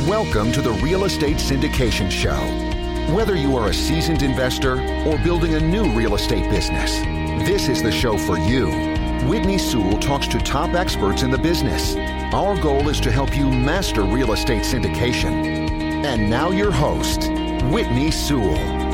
Welcome to the Real Estate Syndication Show. Whether you are a seasoned investor or building a new real estate business, this is the show for you. Whitney Sewell talks to top experts in the business. Our goal is to help you master real estate syndication. And now your host, Whitney Sewell.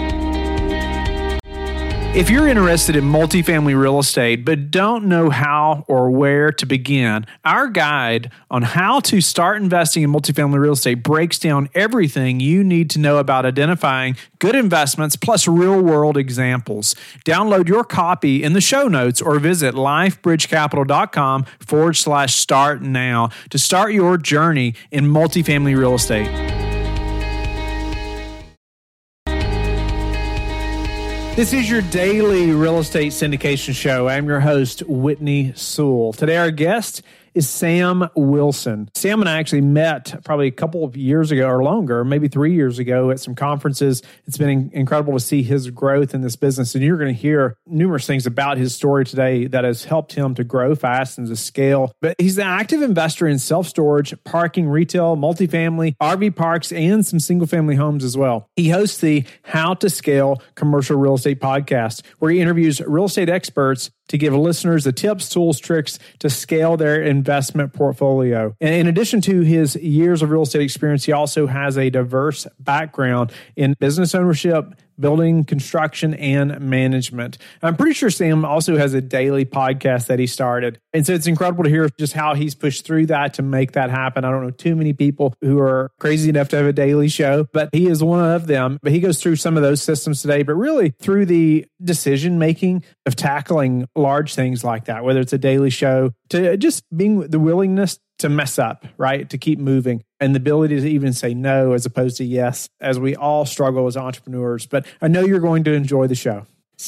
If you're interested in multifamily real estate but don't know how or where to begin, our guide on how to start investing in multifamily real estate breaks down everything you need to know about identifying good investments plus real-world examples. Download your copy in the show notes or visit lifebridgecapital.com/start now to start your journey in multifamily real estate. This is your daily real estate syndication show. I'm your host, Whitney Sewell. Today, our guest is Sam Wilson. Sam and I actually met probably a couple of years ago or longer, maybe 3 years ago at some conferences. It's been incredible to see his growth in this business. And you're going to hear numerous things about his story today that has helped him to grow fast and to scale. But he's an active investor in self-storage, parking, retail, multifamily, RV parks, and some single-family homes as well. He hosts the How to Scale Commercial Real Estate podcast, where he interviews real estate experts to give listeners the tips, tools, tricks to scale their investment portfolio. And in addition to his years of real estate experience, he also has a diverse background in business ownership, building, construction, and management. I'm pretty sure Sam also has a daily podcast that he started. And so it's incredible to hear just how he's pushed through that to make that happen. I don't know too many people who are crazy enough to have a daily show, but he is one of them. But he goes through some of those systems today, but really through the decision-making of tackling large things like that, whether it's a daily show, to just being the willingness to mess up, right? To keep moving and the ability to even say no as opposed to yes, as we all struggle as entrepreneurs. But I know you're going to enjoy the show.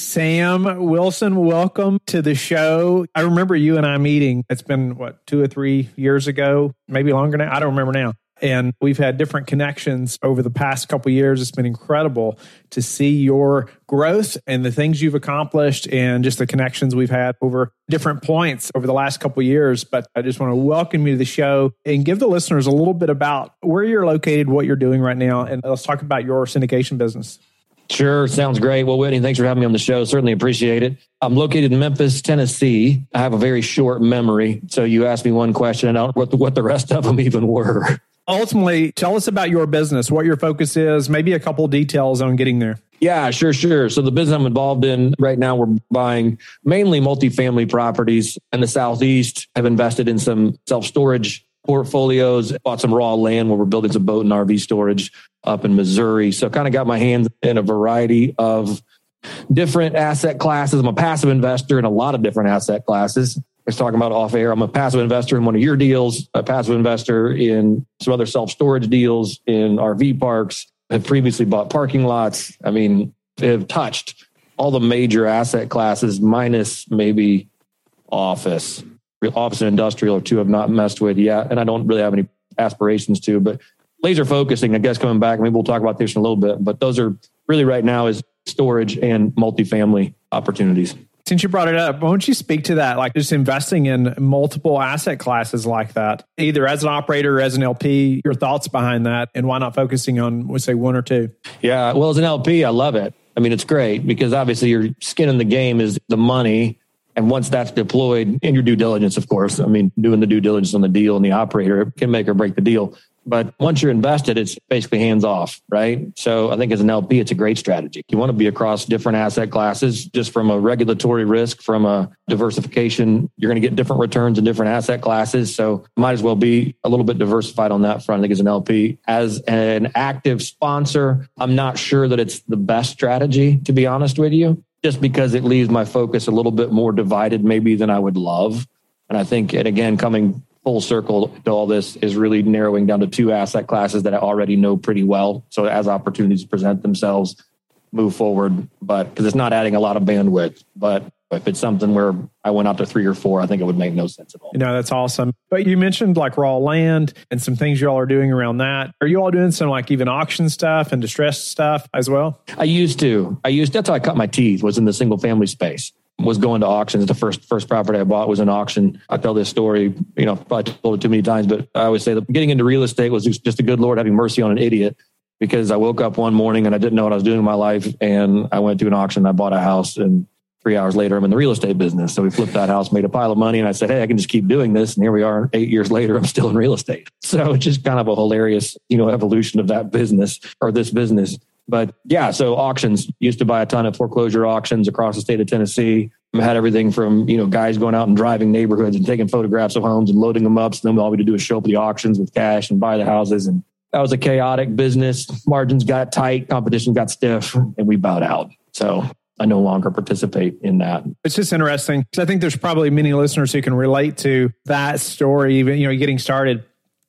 Sam Wilson, welcome to the show. I remember you and I meeting. It's been, 2 or 3 years ago, maybe longer now. I don't remember now. And we've had different connections over the past couple of years. It's been incredible to see your growth and the things you've accomplished and just the connections we've had over different points over the last couple of years. But I just want to welcome you to the show and give the listeners a little bit about where you're located, what you're doing right now. And let's talk about your syndication business. Sure. Sounds great. Well, Whitney, thanks for having me on the show. Certainly appreciate it. I'm located in Memphis, Tennessee. I have a very short memory. So you asked me one question and I don't know what the rest of them even were. Ultimately, tell us about your business, what your focus is, maybe a couple of details on getting there. Yeah, sure. So the business I'm involved in right now, we're buying mainly multifamily properties in the Southeast. I've invested in some self-storage portfolios, bought some raw land where we're building some boat and RV storage up in Missouri. So kind of got my hands in a variety of different asset classes. I'm a passive investor in a lot of different asset classes. I was talking about off air. I'm a passive investor in one of your deals, a passive investor in some other self-storage deals in RV parks. Have previously bought parking lots. I mean, have touched all the major asset classes minus maybe office. Office and industrial are two I've not messed with yet. And I don't really have any aspirations to, but laser focusing, I guess, coming back, maybe we'll talk about this in a little bit, but those are really right now is storage and multifamily opportunities. Since you brought it up, why don't you speak to that? Like just investing in multiple asset classes like that, either as an operator or as an LP, your thoughts behind that, and why not focusing on, let's say, one or two? Yeah, well, as an LP, I love it. I mean, it's great because obviously your skin in the game is the money. And once that's deployed in your due diligence, of course, I mean, doing the due diligence on the deal and the operator can make or break the deal. But once you're invested, it's basically hands off, right? So I think as an LP, it's a great strategy. You want to be across different asset classes, just from a regulatory risk, from a diversification. You're going to get different returns in different asset classes. So might as well be a little bit diversified on that front, I think, as an LP. As an active sponsor, I'm not sure that it's the best strategy, to be honest with you, just because it leaves my focus a little bit more divided maybe than I would love. And I think, and again, coming full circle to all this is really narrowing down to two asset classes that I already know pretty well. So as opportunities present themselves, move forward, but because it's not adding a lot of bandwidth. But if it's something where I went out to 3 or 4, I think it would make no sense at all. That's awesome. But you mentioned like raw land and some things you all are doing around that. Are you all doing some like even auction stuff and distressed stuff as well? I used to. That's how I cut my teeth, was in the single family space. was going to auctions. The first property I bought was an auction. I tell this story, probably told it too many times, but I always say that getting into real estate was just a good Lord having mercy on an idiot, because I woke up one morning and I didn't know what I was doing in my life. And I went to an auction, I bought a house, and 3 hours later, I'm in the real estate business. So we flipped that house, made a pile of money. And I said, hey, I can just keep doing this. And here we are 8 years later, I'm still in real estate. So it's just kind of a hilarious, evolution of that business or this business. But yeah, so auctions, used to buy a ton of foreclosure auctions across the state of Tennessee. I had everything from, guys going out and driving neighborhoods and taking photographs of homes and loading them up. So then all we had to do is show up at the auctions with cash and buy the houses. And that was a chaotic business. Margins got tight, competition got stiff, and we bowed out. So I no longer participate in that. It's just interesting because I think there's probably many listeners who can relate to that story, even, getting started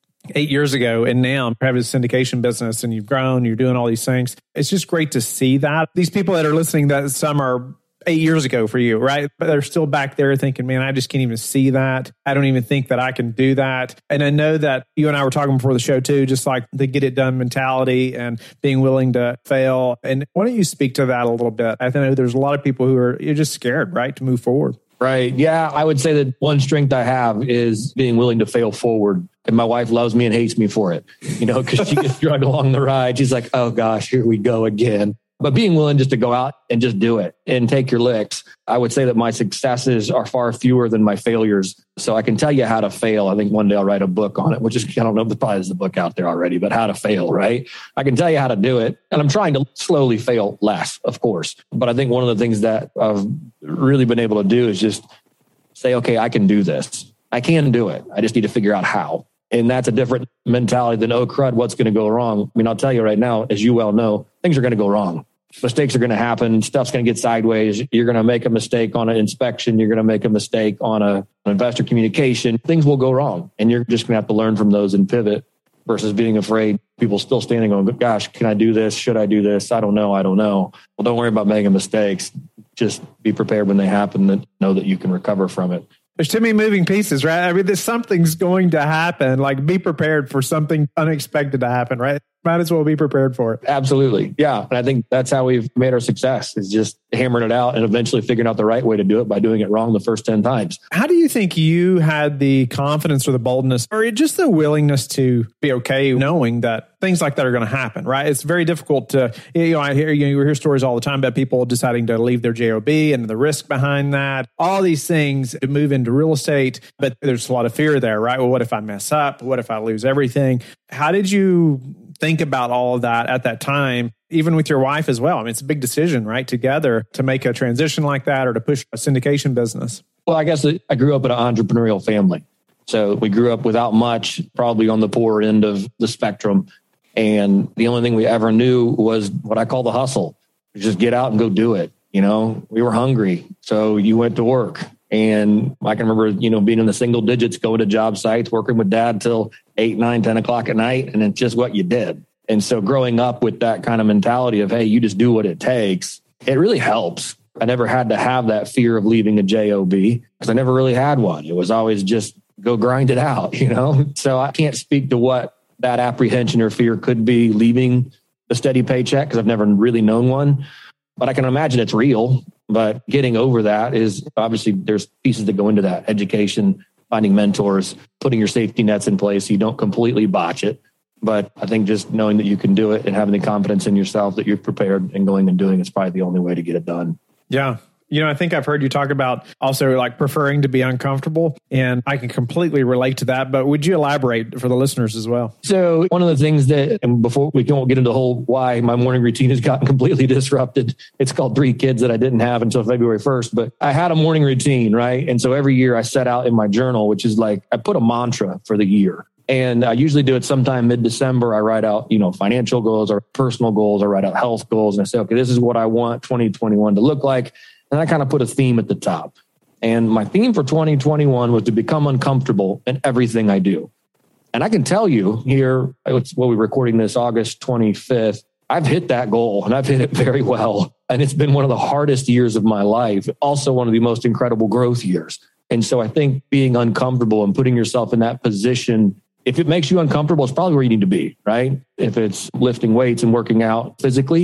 8 years ago and now have a syndication business and you've grown, you're doing all these things. It's just great to see that. These people that are listening, that some are 8 years ago for you, right? But they're still back there thinking, man, I just can't even see that. I don't even think that I can do that. And I know that you and I were talking before the show too, just like the get it done mentality and being willing to fail. And why don't you speak to that a little bit? I know there's a lot of people you're just scared, right, to move forward. Right. Yeah. I would say that one strength I have is being willing to fail forward. And my wife loves me and hates me for it, because she gets dragged along the ride. She's like, oh gosh, here we go again. But being willing just to go out and just do it and take your licks. I would say that my successes are far fewer than my failures. So I can tell you how to fail. I think one day I'll write a book on it, which is, I don't know if probably there's a book out there already, but how to fail, right? I can tell you how to do it. And I'm trying to slowly fail less, of course. But I think one of the things that I've really been able to do is just say, okay, I can do this. I can do it. I just need to figure out how. And that's a different mentality than, oh, crud, what's going to go wrong? I mean, I'll tell you right now, as you well know, things are going to go wrong. Mistakes are going to happen. Stuff's going to get sideways. You're going to make a mistake on an inspection. You're going to make a mistake on an investor communication. Things will go wrong. And you're just going to have to learn from those and pivot versus being afraid. People still standing going, gosh, can I do this? Should I do this? I don't know. Well, don't worry about making mistakes. Just be prepared when they happen and know that you can recover from it. There's too many moving pieces, right? I mean, there's something's going to happen. Like, be prepared for something unexpected to happen, right? Might as well be prepared for it. Absolutely. Yeah. And I think that's how we've made our success, is just hammering it out and eventually figuring out the right way to do it by doing it wrong the first 10 times. How do you think you had the confidence or the boldness or just the willingness to be okay knowing that things like that are going to happen, right? It's very difficult to, I hear, you hear stories all the time about people deciding to leave their JOB and the risk behind that, all these things to move into real estate, but there's a lot of fear there, right? Well, what if I mess up? What if I lose everything? How did you think about all of that at that time, even with your wife as well? I mean, it's a big decision, right? Together to make a transition like that or to push a syndication business. Well, I guess I grew up in an entrepreneurial family. So we grew up without much, probably on the poor end of the spectrum. And the only thing we ever knew was what I call the hustle. Just get out and go do it. We were hungry. So you went to work. And I can remember, being in the single digits, going to job sites, working with dad till 8, 9, 10 o'clock at night. And it's just what you did. And so growing up with that kind of mentality of, hey, you just do what it takes, it really helps. I never had to have that fear of leaving a JOB because I never really had one. It was always just go grind it out, So I can't speak to what that apprehension or fear could be leaving a steady paycheck because I've never really known one. But I can imagine it's real. But getting over that is obviously there's pieces that go into that: education, finding mentors, putting your safety nets in place so you don't completely botch it. But I think just knowing that you can do it and having the confidence in yourself that you're prepared and going and doing is probably the only way to get it done. Yeah. I think I've heard you talk about also like preferring to be uncomfortable, and I can completely relate to that. But would you elaborate for the listeners as well? So one of the things that, and before we won't get into the whole why my morning routine has gotten completely disrupted, it's called 3 kids that I didn't have until February 1st. But I had a morning routine, right? And so every year I set out in my journal, which is like, I put a mantra for the year. And I usually do it sometime mid-December. I write out, financial goals or personal goals. I write out health goals. And I say, okay, this is what I want 2021 to look like. And I kind of put a theme at the top. And my theme for 2021 was to become uncomfortable in everything I do. And I can tell you here, we're recording this August 25th, I've hit that goal and I've hit it very well. And it's been one of the hardest years of my life. Also one of the most incredible growth years. And so I think being uncomfortable and putting yourself in that position, if it makes you uncomfortable, it's probably where you need to be, right? If it's lifting weights and working out physically,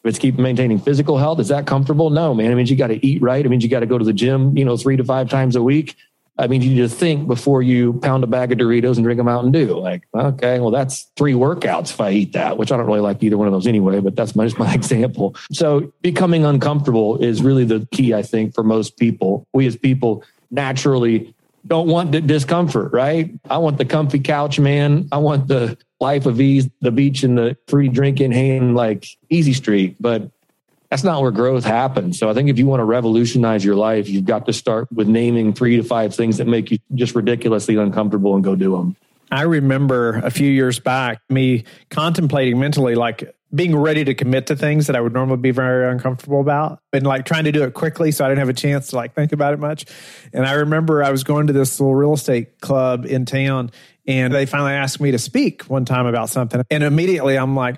If it's keep maintaining physical health, is that comfortable? No, man. It means you got to eat right. It means you got to go to the gym, 3 to 5 times a week. I mean, you need to think before you pound a bag of Doritos and drink a Mountain Dew. Like, okay, well, that's 3 workouts if I eat that, which I don't really like either one of those anyway, but that's just my example. So becoming uncomfortable is really the key, I think, for most people. We as people naturally don't want the discomfort, right? I want the comfy couch, man. I want the life of ease, the beach and the free drink in hand, like easy street. But that's not where growth happens. So I think if you want to revolutionize your life, you've got to start with naming 3 to 5 things that make you just ridiculously uncomfortable and go do them. I remember a few years back, me contemplating mentally, like being ready to commit to things that I would normally be very uncomfortable about and like trying to do it quickly. So I didn't have a chance to like think about it much. And I remember I was going to this little real estate club in town and they finally asked me to speak one time about something. And immediately I'm like,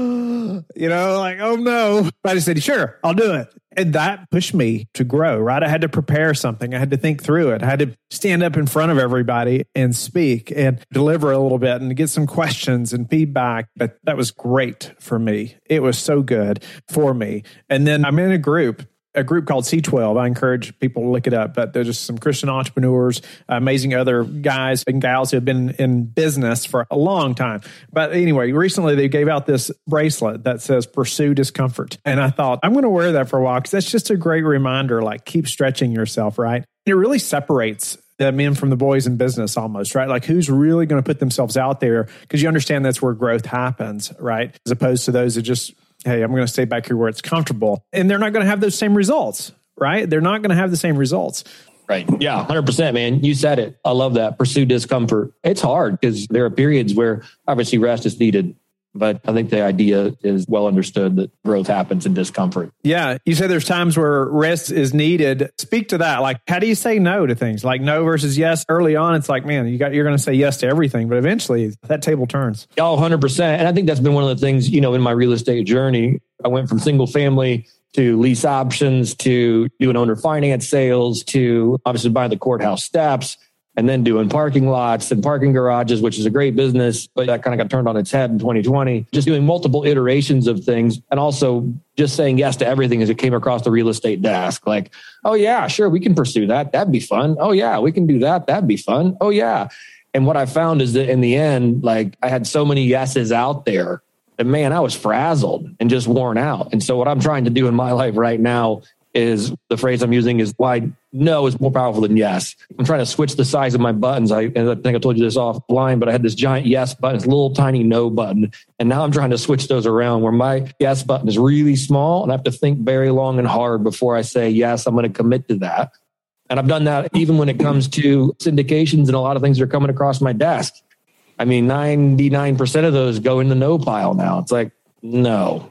like, oh no. But I just said, sure, I'll do it. And that pushed me to grow, right? I had to prepare something. I had to think through it. I had to stand up in front of everybody and speak and deliver a little bit and get some questions and feedback. But that was great for me. It was so good for me. And then I'm in a group called C12. I encourage people to look it up, but there's just some Christian entrepreneurs, amazing other guys and gals who have been in business for a long time. But anyway, recently they gave out this bracelet that says pursue discomfort. And I thought, I'm going to wear that for a while because that's just a great reminder, like keep stretching yourself, right? It really separates the men from the boys in business almost, right? Like who's really going to put themselves out there because you understand that's where growth happens, right? As opposed to those that just, hey, I'm going to stay back here where it's comfortable. And they're not going to have those same results, right? They're not going to have the same results. Right. Yeah, 100%, man. You said it. I love that. Pursue discomfort. It's hard because there are periods where obviously rest is needed. But I think the idea is well understood that growth happens in discomfort. Yeah. You said there's times where rest is needed. Speak to that. Like, how do you say no to things? Like no versus yes. Early on, it's like, man, you're going to say yes to everything. But eventually that table turns. Oh, 100%. And I think that's been one of the things, in my real estate journey. I went from single family to lease options to doing owner finance sales to obviously buying the courthouse steps. And then doing parking lots and parking garages, which is a great business, but that kind of got turned on its head in 2020. Just doing multiple iterations of things and also just saying yes to everything as it came across the real estate desk. Like, oh yeah, sure, we can pursue that. That'd be fun. Oh yeah, we can do that. That'd be fun. Oh yeah. And what I found is that in the end, like I had so many yeses out there that, man, I was frazzled and just worn out. And so what I'm trying to do in my life right now is the phrase I'm using is why no is more powerful than yes. I'm trying to switch the size of my buttons. I think I told you this offline, but I had this giant yes button, this little tiny no button. And now I'm trying to switch those around where my yes button is really small and I have to think very long and hard before I say, yes, I'm going to commit to that. And I've done that even when it comes to syndications and a lot of things that are coming across my desk. I mean, 99% of those go in the no pile now. It's like, no,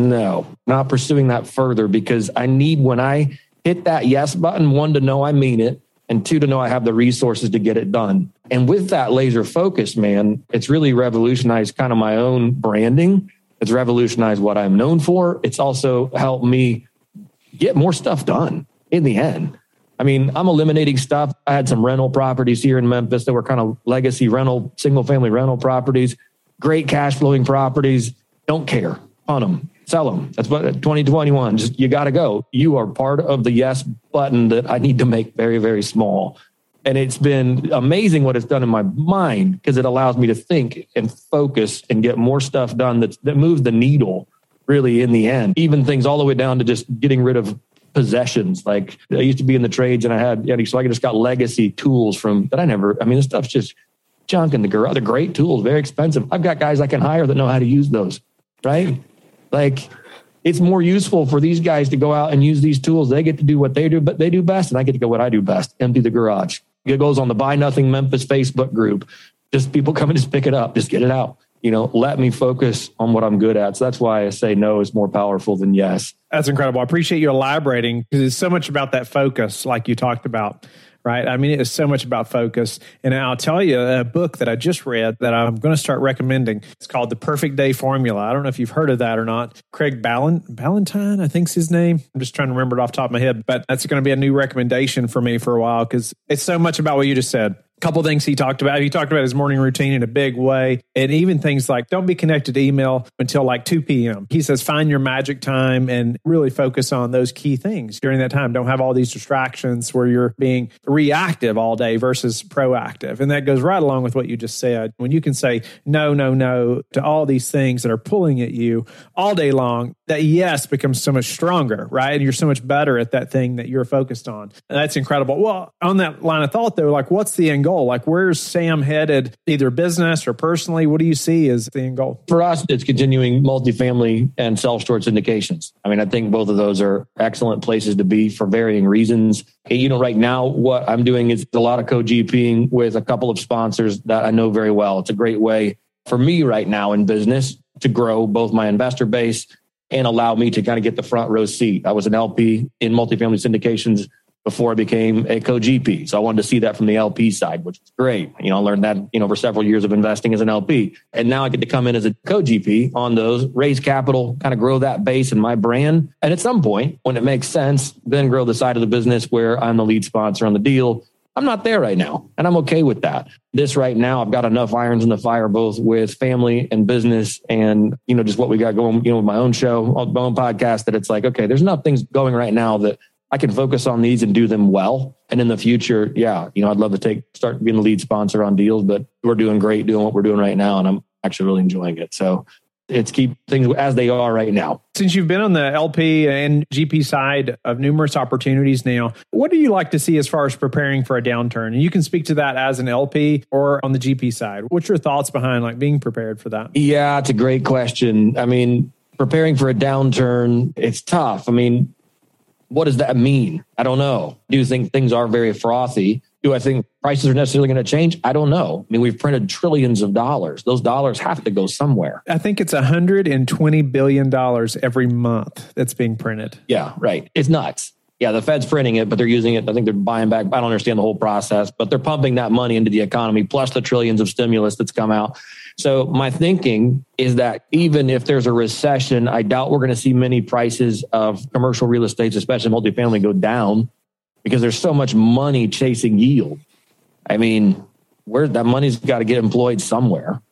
not pursuing that further because I need, when I hit that yes button, 1, to know I mean it, and 2, to know I have the resources to get it done. And with that laser focus, man, it's really revolutionized kind of my own branding. It's revolutionized what I'm known for. It's also helped me get more stuff done in the end. I mean, I'm eliminating stuff. I had some rental properties here in Memphis that were kind of legacy rental, single family rental properties, great cash flowing properties. Don't care. On them. Sell them. That's what 2021. Just you got to go. You are part of the yes button that I need to make very, very small. And it's been amazing what it's done in my mind because it allows me to think and focus and get more stuff done that moves the needle really in the end. Even things all the way down to just getting rid of possessions. Like I used to be in the trades and so I just got legacy tools this stuff's just junk in the garage. They're great tools, very expensive. I've got guys I can hire that know how to use those, right? Like it's more useful for these guys to go out and use these tools. They get to do what they do, but they do best. And I get to go what I do best, empty the garage. It goes on the Buy Nothing Memphis Facebook group. Just people come and just pick it up, just get it out. Let me focus on what I'm good at. So that's why I say no is more powerful than yes. That's incredible. I appreciate you elaborating because it's so much about that focus like you talked about. Right. I mean, it is so much about focus. And I'll tell you a book that I just read that I'm going to start recommending. It's called The Perfect Day Formula. I don't know if you've heard of that or not. Craig Ballantyne, I think's his name. I'm just trying to remember it off the top of my head. But that's going to be a new recommendation for me for a while because it's so much about what you just said. couple of things he talked about. He talked about his morning routine in a big way. And even things like don't be connected to email until like 2 p.m. He says, find your magic time and really focus on those key things during that time. Don't have all these distractions where you're being reactive all day versus proactive. And that goes right along with what you just said. When you can say no, no, no to all these things that are pulling at you all day long, that yes becomes so much stronger, right? And you're so much better at that thing that you're focused on. And that's incredible. Well, on that line of thought though, like what's the end goal? Like where's Sam headed, either business or personally? What do you see as the end goal? For us, it's continuing multifamily and self-storage syndications. I mean, I think both of those are excellent places to be for varying reasons. Right now, what I'm doing is a lot of co-GPing with a couple of sponsors that I know very well. It's a great way for me right now in business to grow both my investor base and allow me to kind of get the front row seat. I was an LP in multifamily syndications before I became a co-GP. So I wanted to see that from the LP side, which is great. I learned that, over several years of investing as an LP. And now I get to come in as a co-GP on those, raise capital, kind of grow that base and my brand. And at some point, when it makes sense, then grow the side of the business where I'm the lead sponsor on the deal. I'm not there right now, and I'm okay with that. This right now, I've got enough irons in the fire, both with family and business and, just what we got going, with my own show, my own podcast, that it's like, okay, there's enough things going right now that I can focus on these and do them well. And in the future, I'd love to start being the lead sponsor on deals, but we're doing great doing what we're doing right now. And I'm actually really enjoying it. So it's keep things as they are right now. Since you've been on the LP and GP side of numerous opportunities now, what do you like to see as far as preparing for a downturn? And you can speak to that as an LP or on the GP side. What's your thoughts behind like being prepared for that? Yeah, it's a great question. I mean, preparing for a downturn, it's tough. I mean, what does that mean? I don't know. Do you think things are very frothy? Do I think prices are necessarily going to change? I don't know. I mean, we've printed trillions of dollars. Those dollars have to go somewhere. I think it's $120 billion every month that's being printed. Yeah, right. It's nuts. Yeah, the Fed's printing it, but they're using it. I think they're buying back. I don't understand the whole process, but they're pumping that money into the economy, plus the trillions of stimulus that's come out. So my thinking is that even if there's a recession, I doubt we're going to see many prices of commercial real estate, especially multifamily, go down because there's so much money chasing yield. I mean, where that money's got to get employed somewhere.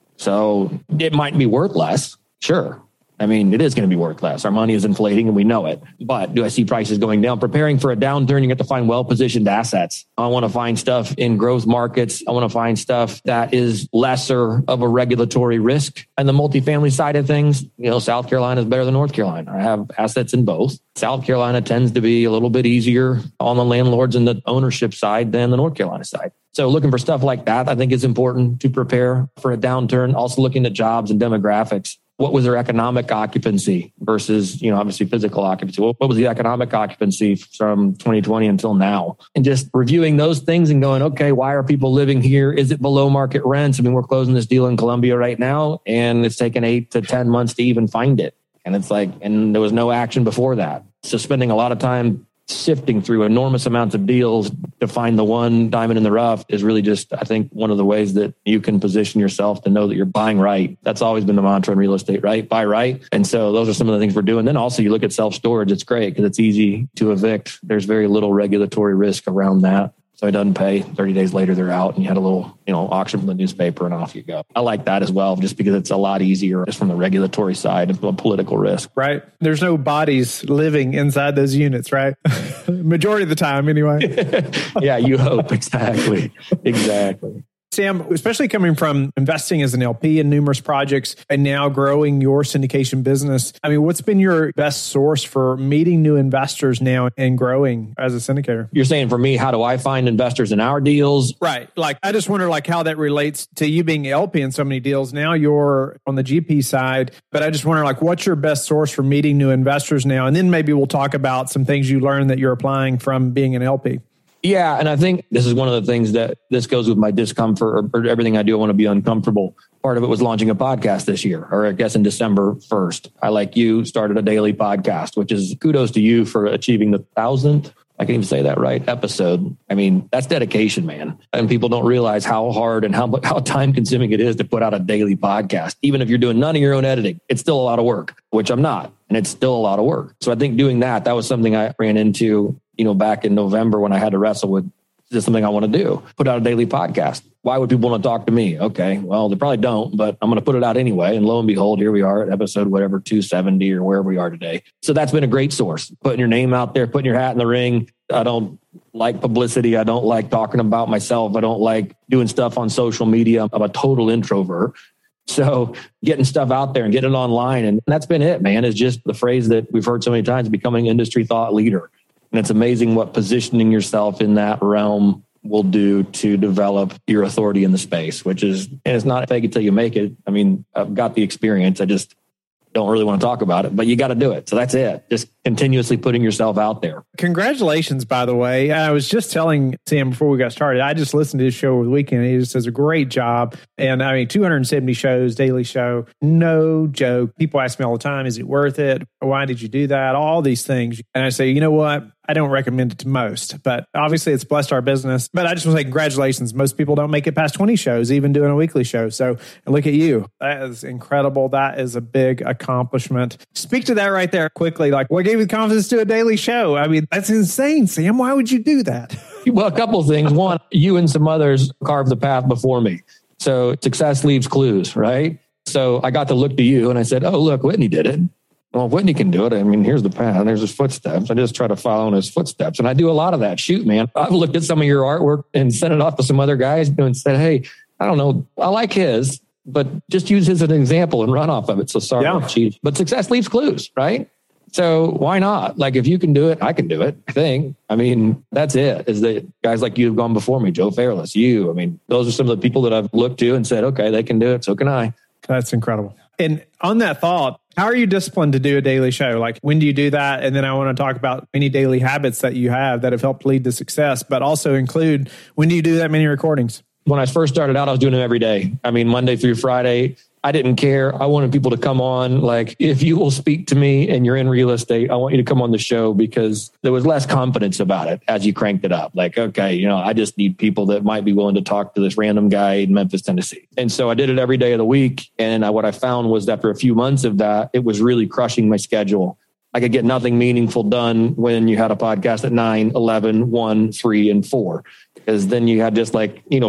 So it might be worth less. Sure. I mean, it is going to be worth less. Our money is inflating and we know it. But do I see prices going down? Preparing for a downturn, you get to find well-positioned assets. I want to find stuff in growth markets. I want to find stuff that is lesser of a regulatory risk. And the multifamily side of things, South Carolina is better than North Carolina. I have assets in both. South Carolina tends to be a little bit easier on the landlords and the ownership side than the North Carolina side. So looking for stuff like that, I think is important to prepare for a downturn. Also looking at jobs and demographics. What was their economic occupancy versus, obviously physical occupancy? What was the economic occupancy from 2020 until now? And just reviewing those things and going, okay, why are people living here? Is it below market rents? I mean, we're closing this deal in Columbia right now, and it's taken 8 to 10 months to even find it. And it's like, and there was no action before that. So spending a lot of time sifting through enormous amounts of deals to find the one diamond in the rough is really just, I think, one of the ways that you can position yourself to know that you're buying right. That's always been the mantra in real estate, right? Buy right. And so those are some of the things we're doing. Then also you look at self-storage. It's great because it's easy to evict. There's very little regulatory risk around that. So it doesn't pay. 30 days later, they're out and you had a little, auction from the newspaper and off you go. I like that as well, just because it's a lot easier just from the regulatory side of the political risk. Right. There's no bodies living inside those units, right? Majority of the time anyway. Yeah, you hope. Exactly. Sam, especially coming from investing as an LP in numerous projects and now growing your syndication business, I mean, what's been your best source for meeting new investors now and growing as a syndicator? You're saying for me, how do I find investors in our deals? Right. Like, I just wonder how that relates to you being LP in so many deals. Now you're on the GP side, but I just wonder what's your best source for meeting new investors now? And then maybe we'll talk about some things you learned that you're applying from being an LP. Yeah. And I think this is one of the things that this goes with my discomfort or everything I do. I want to be uncomfortable. Part of it was launching a podcast this year, or I guess in December 1st. I, like you, started a daily podcast, which is kudos to you for achieving the 1,000th. I can't even say that right. Episode. I mean, that's dedication, man. And people don't realize how hard and how time consuming it is to put out a daily podcast. Even if you're doing none of your own editing, it's still a lot of work, which I'm not. And it's still a lot of work. So I think doing that was something I ran into, back in November when I had to wrestle with Is this something I want to do? Put out a daily podcast. Why would people want to talk to me? Okay, well, they probably don't, but I'm going to put it out anyway. And lo and behold, here we are at episode whatever, 270 or wherever we are today. So that's been a great source. Putting your name out there, putting your hat in the ring. I don't like publicity. I don't like talking about myself. I don't like doing stuff on social media. I'm a total introvert. So getting stuff out there and getting it online. And that's been it, man. It's just the phrase that we've heard so many times, becoming industry thought leader. And it's amazing what positioning yourself in that realm will do to develop your authority in the space, which is, and it's not fake it till you make it. I mean, I've got the experience. I just don't really want to talk about it, but you got to do it. So that's it. Just continuously putting yourself out there. Congratulations, by the way. I was just telling Sam before we got started, I just listened to his show over the weekend. He just does a great job. And I mean, 270 shows, daily show, no joke. People ask me all the time, is it worth it? Why did you do that? All these things. And I say, you know what? I don't recommend it to most, but obviously it's blessed our business. But I just want to say congratulations. Most people don't make it past 20 shows, even doing a weekly show. So look at you. That is incredible. That is a big accomplishment. Speak to that right there quickly. Like, what gave you the confidence to do a daily show? I mean, that's insane, Sam. Why would you do that? Well, a couple of things. One, you and some others carved the path before me. So success leaves clues, right? So I got to look to you and I said, oh, look, Whitney did it. Well, if Whitney can do it, I mean, here's the path. There's his footsteps. I just try to follow in his footsteps. And I do a lot of that. Shoot, man. I've looked at some of your artwork and sent it off to some other guys and said, hey, I don't know. I like his, but just use his as an example and run off of it. So sorry, yeah. Cheat. But success leaves clues, right? So why not? Like, if you can do it, I can do it. I think. I mean, that's it. Is that guys like you have gone before me, Joe Fairless, you. I mean, those are some of the people that I've looked to and said, okay, they can do it. So can I. That's incredible. And on that thought, how are you disciplined to do a daily show? Like, when do you do that? And then I want to talk about any daily habits that you have that have helped lead to success, but also include, when do you do that many recordings? When I first started out, I was doing them every day. I mean, Monday through Friday. I didn't care. I wanted people to come on. Like, if you will speak to me and you're in real estate, I want you to come on the show, because there was less confidence about it as you cranked it up. Like, okay, you know, I just need people that might be willing to talk to this random guy in Memphis, Tennessee. And so I did it every day of the week. And what I found was after a few months of that, it was really crushing my schedule. I could get nothing meaningful done when you had a podcast at 9, 11, 1, 3, and 4. Because then you had just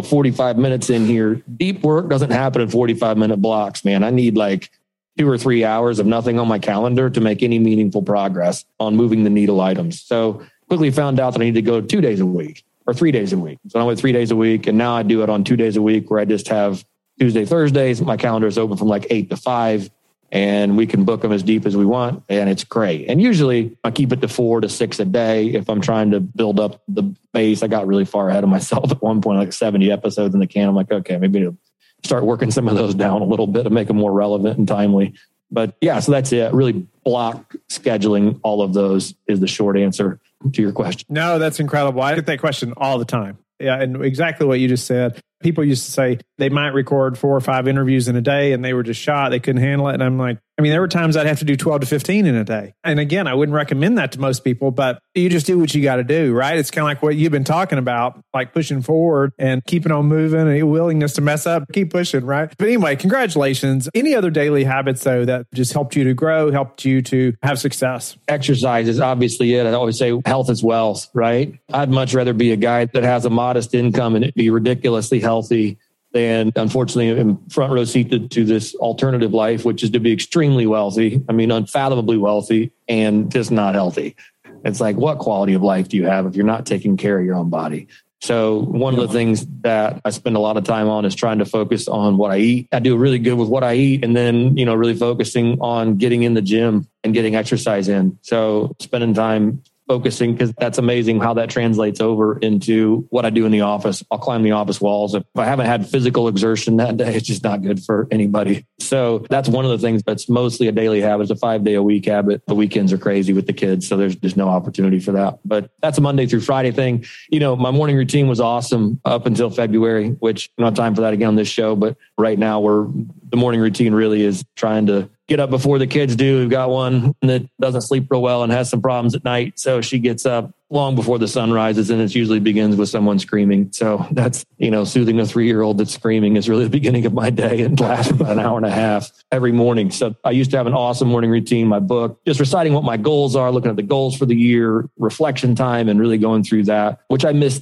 45 minutes in here. Deep work doesn't happen in 45-minute blocks, man. I need 2 or 3 hours of nothing on my calendar to make any meaningful progress on moving the needle items. So quickly found out that I need to go 2 days a week or 3 days a week. So I went 3 days a week, and now I do it on 2 days a week, where I just have Tuesday, Thursdays. My calendar is open from 8 to 5. And we can book them as deep as we want. And it's great. And usually I keep it to 4 to 6 a day. If I'm trying to build up the base, I got really far ahead of myself at one point, 70 episodes in the can. I'm like, okay, maybe to start working some of those down a little bit to make them more relevant and timely. But yeah, so that's it. Really block scheduling all of those is the short answer to your question. No, that's incredible. I get that question all the time. Yeah, and exactly what you just said. People used to say they might record 4 or 5 interviews in a day and they were just shot. They couldn't handle it. And I'm like, there were times I'd have to do 12 to 15 in a day. And again, I wouldn't recommend that to most people, but you just do what you got to do, right? It's kind of like what you've been talking about, like pushing forward and keeping on moving and a willingness to mess up, keep pushing, right? But anyway, congratulations. Any other daily habits, though, that just helped you to grow, helped you to have success? Exercise is obviously it. I always say health is wealth, right? I'd much rather be a guy that has a modest income and it be ridiculously healthy than, unfortunately, in front row seat to this alternative life, which is to be extremely wealthy. Unfathomably wealthy and just not healthy. It's like, what quality of life do you have if you're not taking care of your own body? So one of the things that I spend a lot of time on is trying to focus on what I eat. I do really good with what I eat, and then, really focusing on getting in the gym and getting exercise in. So spending time focusing, because that's amazing how that translates over into what I do in the office. I'll climb the office walls. If I haven't had physical exertion that day, it's just not good for anybody. So that's one of the things that's mostly a daily habit. It's a 5-day-a-week habit. The weekends are crazy with the kids, so there's no opportunity for that. But that's a Monday through Friday thing. My morning routine was awesome up until February, which I don't have time for that again on this show. But right now, the morning routine really is trying to get up before the kids do. We've got one that doesn't sleep real well and has some problems at night. So she gets up long before the sun rises, and it usually begins with someone screaming. So that's, soothing a 3-year-old that's screaming is really the beginning of my day, and lasts about an hour and a half every morning. So I used to have an awesome morning routine, my book, just reciting what my goals are, looking at the goals for the year, reflection time, and really going through that, which I missed that.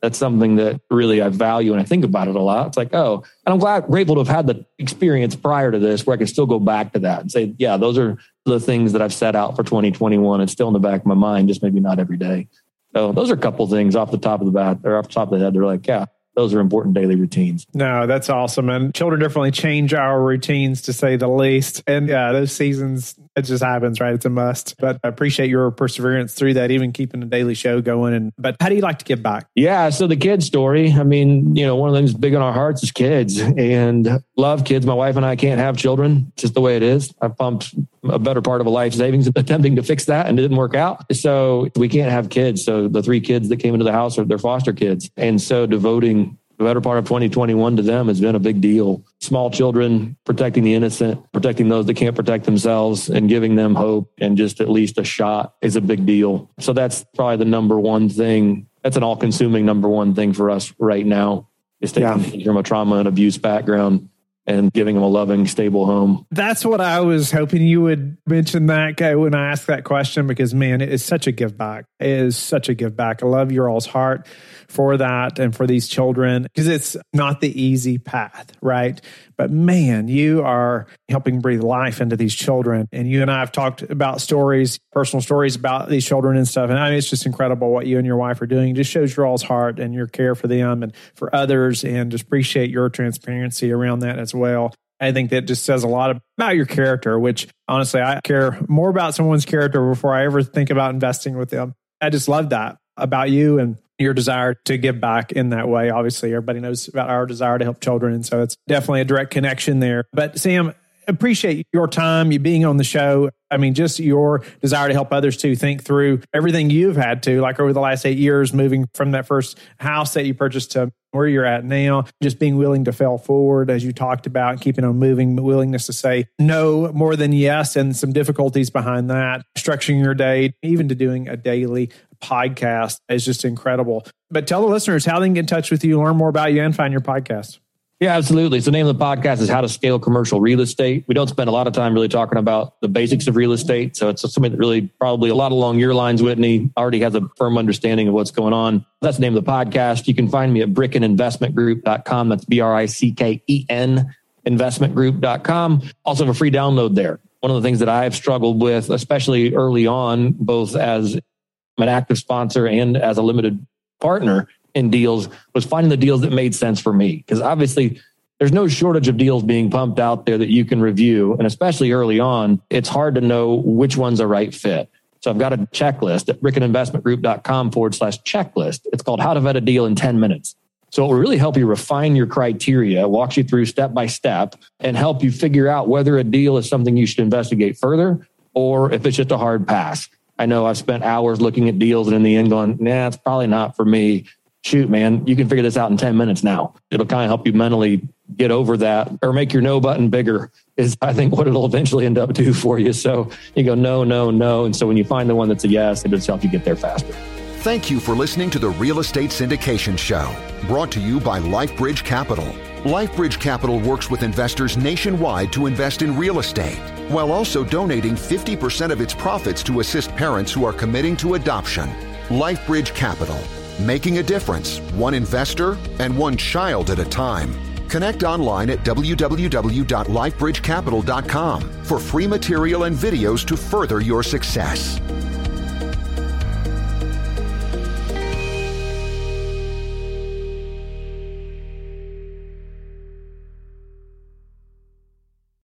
That's something that really I value and I think about it a lot. It's like, oh, and I'm grateful to have had the experience prior to this where I can still go back to that and say, yeah, those are the things that I've set out for 2021. It's still in the back of my mind, just maybe not every day. So those are a couple of things off the top of the bat or off the top of the head. They're like, yeah, those are important daily routines. No, that's awesome. And children definitely change our routines, to say the least. And yeah, those seasons, it just happens, right? It's a must. But I appreciate your perseverance through that, even keeping the daily show going. But how do you like to give back? Yeah. So the kids story, I mean, one of the things big on our hearts is kids, and love kids. My wife and I can't have children. It's just the way it is. I pumped a better part of a life savings attempting to fix that, and it didn't work out. So we can't have kids. So the 3 kids that came into the house are their foster kids. And so devoting the better part of 2021 to them has been a big deal. Small children, protecting the innocent, protecting those that can't protect themselves, and giving them hope and just at least a shot is a big deal. So that's probably the number one thing. That's an all-consuming number one thing for us right now, is taking kids from a trauma and abuse background and giving them a loving, stable home. That's what I was hoping you would mention that when I asked that question, because man, it is such a give back. It is such a give back. I love your all's heart for that and for these children, because it's not the easy path, right? But man, you are helping breathe life into these children. And you and I have talked about stories, personal stories about these children and stuff. And I mean, it's just incredible what you and your wife are doing. It just shows your all's heart and your care for them and for others, and just appreciate your transparency around that as well. I think that just says a lot about your character, which honestly, I care more about someone's character before I ever think about investing with them. I just love that about you and your desire to give back in that way. Obviously, everybody knows about our desire to help children. And so it's definitely a direct connection there. But Sam, appreciate your time, you being on the show. I mean, just your desire to help others to think through everything you've had to, like over the last 8 years, moving from that first house that you purchased to where you're at now, just being willing to fail forward, as you talked about, keeping on moving, willingness to say no more than yes, and some difficulties behind that, structuring your day, even to doing a daily podcast is just incredible. But tell the listeners how they can get in touch with you, learn more about you, and find your podcast. Yeah, absolutely. So the name of the podcast is How to Scale Commercial Real Estate. We don't spend a lot of time really talking about the basics of real estate. So it's something that really probably a lot along your lines, Whitney, already has a firm understanding of what's going on. That's the name of the podcast. You can find me at brickeninvestmentgroup.com. That's BRICKEN investmentgroup.com. Also have a free download there. One of the things that I've struggled with, especially early on, both as an active sponsor and as a limited partner in deals, was finding the deals that made sense for me. Because obviously there's no shortage of deals being pumped out there that you can review. And especially early on, it's hard to know which one's a right fit. So I've got a checklist at brickeninvestmentgroup.com/checklist. It's called How to Vet a Deal in 10 Minutes. So it will really help you refine your criteria, walks you through step by step, and help you figure out whether a deal is something you should investigate further or if it's just a hard pass. I know I've spent hours looking at deals and in the end going, nah, it's probably not for me. Shoot, man, you can figure this out in 10 minutes now. It'll kind of help you mentally get over that, or make your no button bigger is, I think, what it'll eventually end up do for you. So you go, no, no, no. And so when you find the one that's a yes, it just helps you get there faster. Thank you for listening to the Real Estate Syndication Show, brought to you by LifeBridge Capital. LifeBridge Capital works with investors nationwide to invest in real estate, while also donating 50% of its profits to assist parents who are committing to adoption. LifeBridge Capital, making a difference, one investor and one child at a time. Connect online at www.lifebridgecapital.com for free material and videos to further your success.